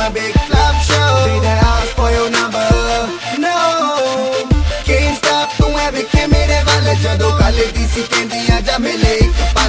big flop show. Need to ask for your number. No, can't stop ਤੂੰ ਐਵੇਂ ਕਿ ਮੇਰੇ ਵੱਲ ਜਦੋਂ ਕੱਲ ਦੀ ਸੀ ਕਹਿੰਦੀਆਂ ਜਾ ਮਿਲੇ ਇੱਕ